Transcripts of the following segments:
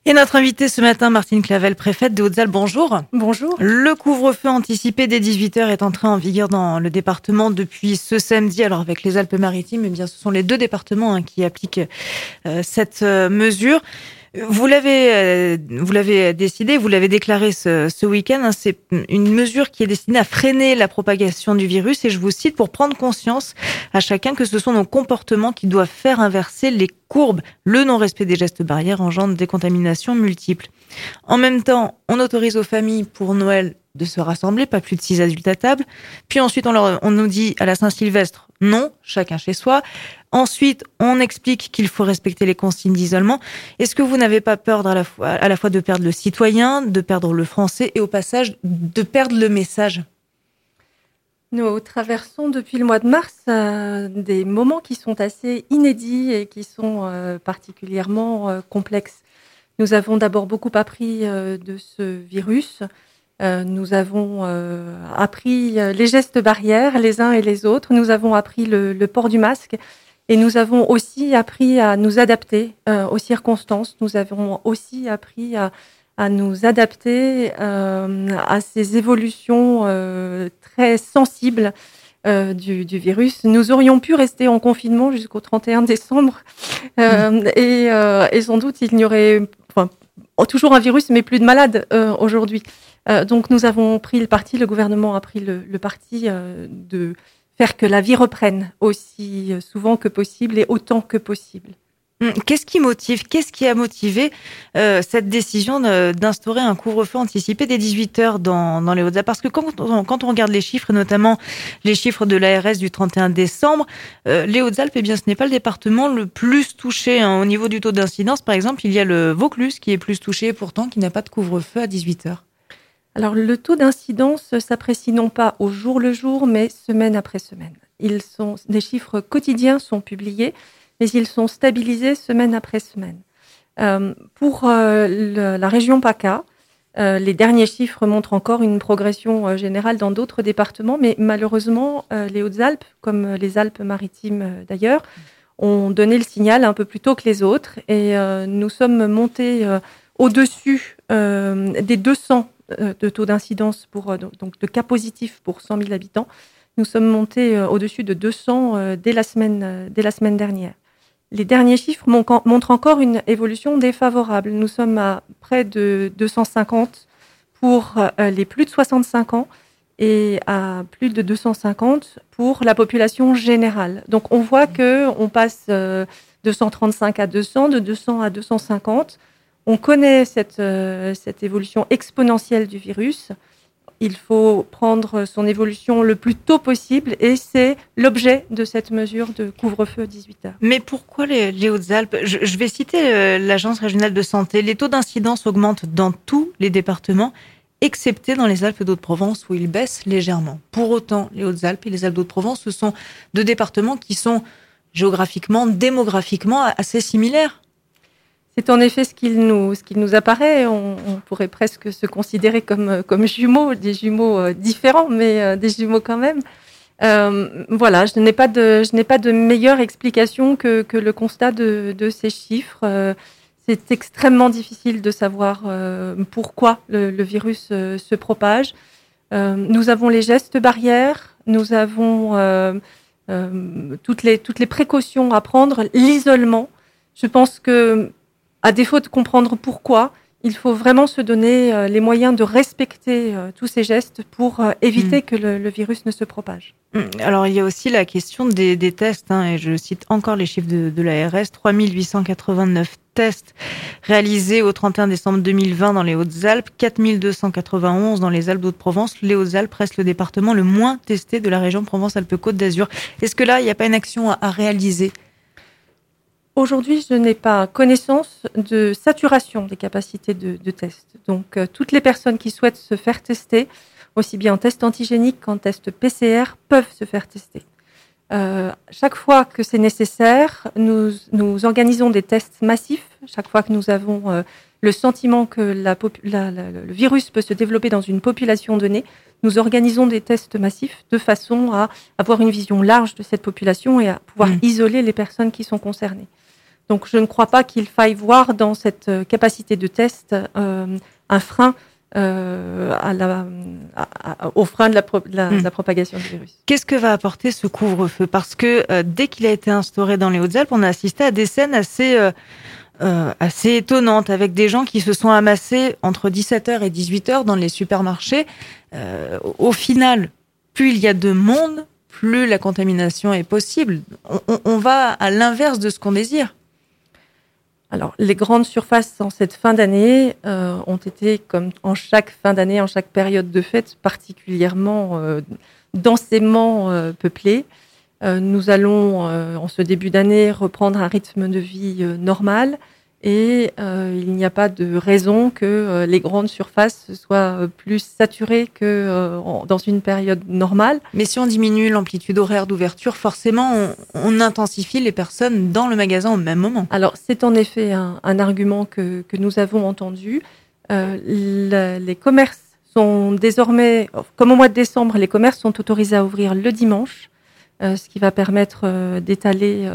Et notre invitée ce matin, Martine Clavel, préfète des Hautes-Alpes, bonjour. Bonjour. Le couvre-feu anticipé dès 18h est entré en vigueur dans le département depuis ce samedi. Alors avec les Alpes-Maritimes, eh bien, ce sont les deux départements qui appliquent cette mesure. Vous l'avez décidé, vous l'avez déclaré ce week-end. C'est une mesure qui est destinée à freiner la propagation du virus. Et je vous cite, pour prendre conscience à chacun que ce sont nos comportements qui doivent faire inverser les courbes. Le non-respect des gestes barrières engendre des contaminations multiples. En même temps, on autorise aux familles pour Noël de se rassembler, pas plus de 6 adultes à table. Puis ensuite, on nous dit à la Saint-Sylvestre, non, chacun chez soi. Ensuite, on explique qu'il faut respecter les consignes d'isolement. Est-ce que vous n'avez pas peur à la fois de perdre le citoyen, de perdre le français et au passage de perdre le message ? Nous traversons depuis le mois de mars des moments qui sont assez inédits et qui sont particulièrement complexes. Nous avons d'abord beaucoup appris de ce virus. Nous avons appris les gestes barrières les uns et les autres. Nous avons appris le port du masque. Et nous avons aussi appris à nous adapter aux circonstances. Nous avons aussi appris à nous adapter à ces évolutions très sensibles du virus. Nous aurions pu rester en confinement jusqu'au 31 décembre et sans doute il n'y aurait toujours un virus mais plus de malades aujourd'hui. Donc nous avons pris le parti, le gouvernement a pris le parti de faire que la vie reprenne aussi souvent que possible et autant que possible. Qu'est-ce qui a motivé cette décision d'instaurer un couvre-feu anticipé dès 18h dans les Hautes-Alpes ? Parce que quand on regarde les chiffres, et notamment les chiffres de l'ARS du 31 décembre, les Hautes-Alpes, eh bien, ce n'est pas le département le plus touché. Au niveau du taux d'incidence, par exemple, il y a le Vaucluse qui est plus touché, pourtant qui n'a pas de couvre-feu à 18h. Alors, le taux d'incidence s'apprécie non pas au jour le jour, mais semaine après semaine. Des chiffres quotidiens sont publiés, mais ils sont stabilisés semaine après semaine. Pour la région PACA, les derniers chiffres montrent encore une progression générale dans d'autres départements, mais malheureusement, les Hautes-Alpes, comme les Alpes-Maritimes d'ailleurs, ont donné le signal un peu plus tôt que les autres, et nous sommes montés au-dessus des 200 de taux d'incidence donc de cas positifs pour 100 000 habitants. Nous sommes montés au-dessus de 200 dès la semaine dernière. Les derniers chiffres montrent encore une évolution défavorable. Nous sommes à près de 250 pour les plus de 65 ans et à plus de 250 pour la population générale. Donc on voit qu'on passe de 135 à 200, de 200 à 250. On connaît cette évolution exponentielle du virus. Il faut prendre son évolution le plus tôt possible et c'est l'objet de cette mesure de couvre-feu 18h. Mais pourquoi les Hautes-Alpes ? Je vais citer l'Agence régionale de santé. Les taux d'incidence augmentent dans tous les départements, excepté dans les Alpes-de-Haute-Provence où ils baissent légèrement. Pour autant, les Hautes-Alpes et les Alpes-de-Haute-Provence, ce sont deux départements qui sont géographiquement, démographiquement assez similaires. C'est en effet ce qu'il nous apparaît. On pourrait presque se considérer comme jumeaux, des jumeaux différents, mais des jumeaux quand même. Voilà, je n'ai pas de meilleure explication que le constat de ces chiffres. C'est extrêmement difficile de savoir pourquoi le virus se propage. Nous avons les gestes barrières, nous avons toutes les précautions à prendre, l'isolement. Je pense que à défaut de comprendre pourquoi, il faut vraiment se donner les moyens de respecter tous ces gestes pour éviter que le virus ne se propage. Alors, il y a aussi la question des tests, et je cite encore les chiffres de l'ARS, 3 889 tests réalisés au 31 décembre 2020 dans les Hautes-Alpes, 4 291 dans les Alpes-de-Haute-Provence. Les Hautes-Alpes restent le département le moins testé de la région Provence-Alpes-Côte d'Azur. Est-ce que là, il n'y a pas une action à réaliser ? Aujourd'hui, je n'ai pas connaissance de saturation des capacités de test. Donc, toutes les personnes qui souhaitent se faire tester, aussi bien en test antigénique qu'en test PCR, peuvent se faire tester. Chaque fois que c'est nécessaire, nous organisons des tests massifs. Chaque fois que nous avons le sentiment que le virus peut se développer dans une population donnée, nous organisons des tests massifs de façon à avoir une vision large de cette population et à pouvoir isoler les personnes qui sont concernées. Donc, je ne crois pas qu'il faille voir dans cette capacité de test un frein au frein de la propagation du virus. Qu'est-ce que va apporter ce couvre-feu ? Parce que dès qu'il a été instauré dans les Hautes-Alpes, on a assisté à des scènes assez étonnantes, avec des gens qui se sont amassés entre 17h et 18h dans les supermarchés. Au final, plus il y a de monde, plus la contamination est possible. On va à l'inverse de ce qu'on désire. Alors, les grandes surfaces en cette fin d'année ont été, comme en chaque fin d'année, en chaque période de fête, particulièrement densément peuplées. Nous allons, en ce début d'année, reprendre un rythme de vie normal et il n'y a pas de raison que les grandes surfaces soient plus saturées que dans une période normale. Mais si on diminue l'amplitude horaire d'ouverture, forcément, on intensifie les personnes dans le magasin au même moment. Alors, c'est en effet un argument que nous avons entendu. Les commerces sont désormais, comme au mois de décembre, les commerces sont autorisés à ouvrir le dimanche, ce qui va permettre d'étaler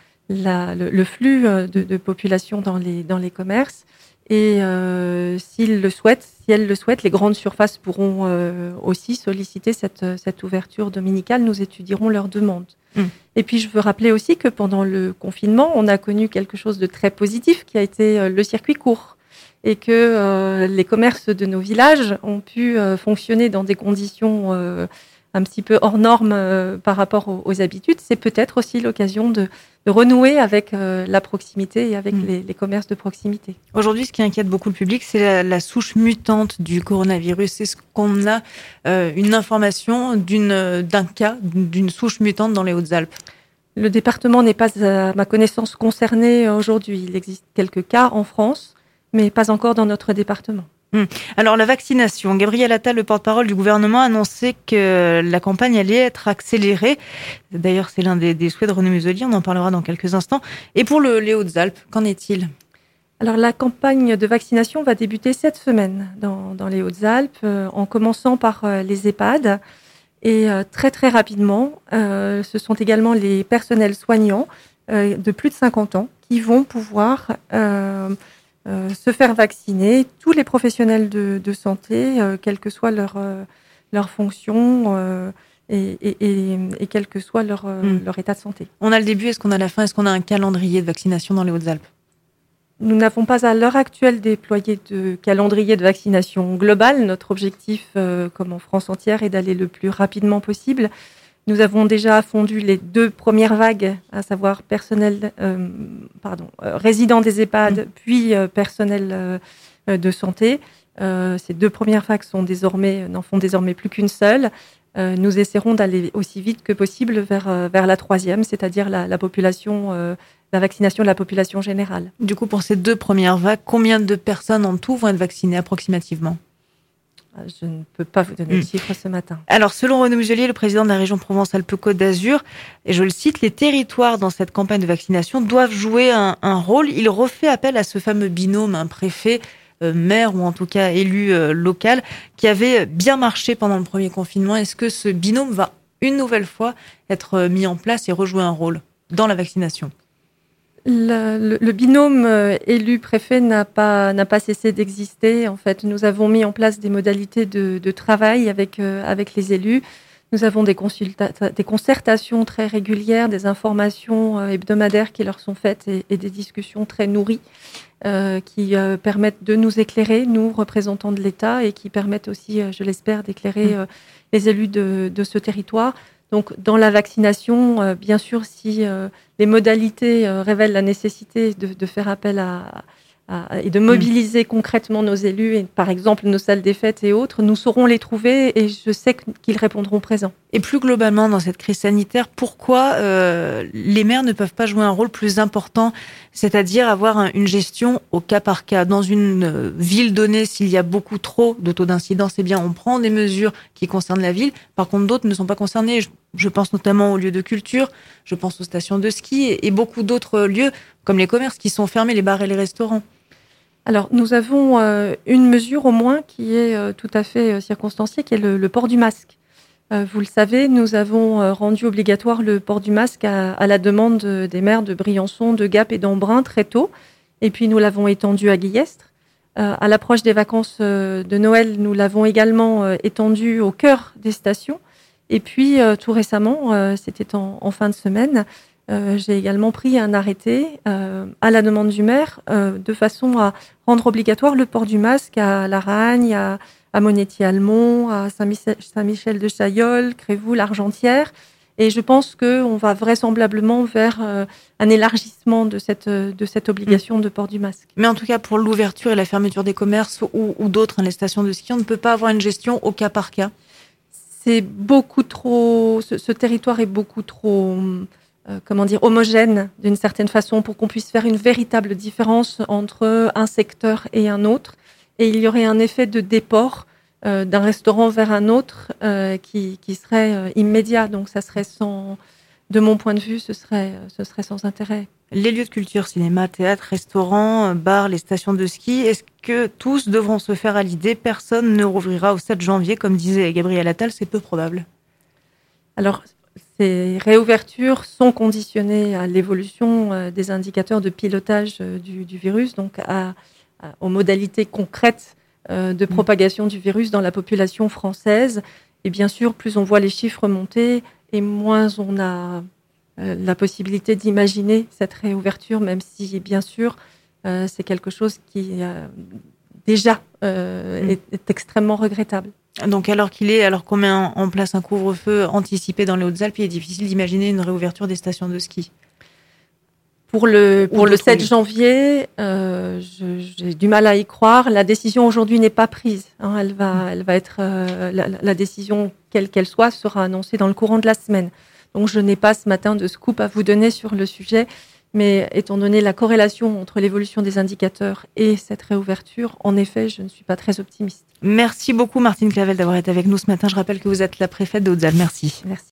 le flux de population dans les commerces. Et si elles le souhaitent, les grandes surfaces pourront aussi solliciter cette ouverture dominicale. Nous étudierons leurs demandes. Et puis, je veux rappeler aussi que pendant le confinement, on a connu quelque chose de très positif qui a été le circuit court. Et que les commerces de nos villages ont pu fonctionner dans des conditions un petit peu hors normes par rapport aux habitudes. C'est peut-être aussi l'occasion de renouer avec la proximité et avec les commerces de proximité. Aujourd'hui, ce qui inquiète beaucoup le public, c'est la souche mutante du coronavirus. Est-ce qu'on a une information d'un cas, d'une souche mutante dans les Hautes-Alpes ? Le département n'est pas, à ma connaissance, concerné aujourd'hui. Il existe quelques cas en France, mais pas encore dans notre département. Alors, la vaccination. Gabriel Attal, le porte-parole du gouvernement, a annoncé que la campagne allait être accélérée. D'ailleurs, c'est l'un des souhaits de Renaud Muselier. On en parlera dans quelques instants. Et pour les Hautes-Alpes, qu'en est-il ? Alors, la campagne de vaccination va débuter cette semaine dans les Hautes-Alpes, en commençant par les EHPAD. Et très, très rapidement, ce sont également les personnels soignants de plus de 50 ans qui vont pouvoir se faire vacciner, tous les professionnels de santé, quelle que soit leur fonction et quel que soit leur état de santé. On a le début, est-ce qu'on a la fin ? Est-ce qu'on a un calendrier de vaccination dans les Hautes-Alpes ? Nous n'avons pas à l'heure actuelle déployé de calendrier de vaccination global. Notre objectif, comme en France entière, est d'aller le plus rapidement possible. Nous avons déjà fondu les 2 premières vagues, à savoir résidents des EHPAD, puis personnel de santé. Ces 2 premières vagues n'en font désormais plus qu'une seule. Nous essaierons d'aller aussi vite que possible vers la 3e, c'est-à-dire la population, la vaccination de la population générale. Du coup, pour ces 2 premières vagues, combien de personnes en tout vont être vaccinées approximativement ? Je ne peux pas vous donner le chiffre ce matin. Alors, selon Renaud Muselier, le président de la région Provence-Alpes-Côte d'Azur, et je le cite, les territoires dans cette campagne de vaccination doivent jouer un rôle. Il refait appel à ce fameux binôme, un préfet, maire ou en tout cas élu local, qui avait bien marché pendant le premier confinement. Est-ce que ce binôme va une nouvelle fois être mis en place et rejouer un rôle dans la vaccination ? Le binôme élu-préfet n'a pas cessé d'exister. En fait, nous avons mis en place des modalités de travail avec les élus. Nous avons des concertations très régulières, des informations hebdomadaires qui leur sont faites et des discussions très nourries qui permettent de nous éclairer, nous, représentants de l'État, et qui permettent aussi, je l'espère, d'éclairer les élus de ce territoire. Donc, dans la vaccination, bien sûr, si les modalités révèlent la nécessité de faire appel et de mobiliser concrètement nos élus, et par exemple nos salles des fêtes et autres, nous saurons les trouver et je sais qu'ils répondront présents. Et plus globalement, dans cette crise sanitaire, pourquoi les maires ne peuvent pas jouer un rôle plus important, c'est-à-dire avoir une gestion au cas par cas ? Dans une ville donnée, s'il y a beaucoup trop de taux d'incidence, eh bien, on prend des mesures qui concernent la ville. Par contre, d'autres ne sont pas concernés. Je pense notamment aux lieux de culture, je pense aux stations de ski et beaucoup d'autres lieux, comme les commerces qui sont fermés, les bars et les restaurants. Alors, nous avons une mesure au moins qui est tout à fait circonstanciée, qui est le port du masque. Vous le savez, nous avons rendu obligatoire le port du masque à la demande des maires de Briançon, de Gap et d'Embrun très tôt. Et puis nous l'avons étendu à Guillestre. À l'approche des vacances de Noël, nous l'avons également étendu au cœur des stations. Et puis tout récemment, c'était en fin de semaine, j'ai également pris un arrêté à la demande du maire de façon à rendre obligatoire le port du masque à La Ragne, à Monétier-Almont, à Saint-Michel-de-Chaillol, Crévoux, l'Argentière. Et je pense qu'on va vraisemblablement vers un élargissement de cette obligation de port du masque. Mais en tout cas, pour l'ouverture et la fermeture des commerces ou d'autres, les stations de ski, on ne peut pas avoir une gestion au cas par cas. C'est beaucoup trop... Ce territoire est beaucoup trop... homogène d'une certaine façon pour qu'on puisse faire une véritable différence entre un secteur et un autre. Et il y aurait un effet de déport d'un restaurant vers un autre qui serait immédiat. Donc ça serait de mon point de vue, ce serait sans intérêt. Les lieux de culture, cinéma, théâtre, restaurants, bars, les stations de ski, est-ce que tous devront se faire à l'idée? Personne ne rouvrira au 7 janvier, comme disait Gabriel Attal, c'est peu probable. Alors, ces réouvertures sont conditionnées à l'évolution des indicateurs de pilotage du virus, donc aux modalités concrètes de propagation du virus dans la population française. Et bien sûr, plus on voit les chiffres monter, et moins on a la possibilité d'imaginer cette réouverture, même si, bien sûr, c'est quelque chose qui déjà est extrêmement regrettable. Donc alors qu'on met en place un couvre-feu anticipé dans les Hautes-Alpes, il est difficile d'imaginer une réouverture des stations de ski. Pour le 7 janvier, j'ai du mal à y croire. La décision aujourd'hui n'est pas prise. Elle va être la décision, quelle qu'elle soit, sera annoncée dans le courant de la semaine. Donc je n'ai pas ce matin de scoop à vous donner sur le sujet. Mais étant donné la corrélation entre l'évolution des indicateurs et cette réouverture, en effet, je ne suis pas très optimiste. Merci beaucoup Martine Clavel d'avoir été avec nous ce matin. Je rappelle que vous êtes la préfète des Hautes-Alpes. Merci. Merci.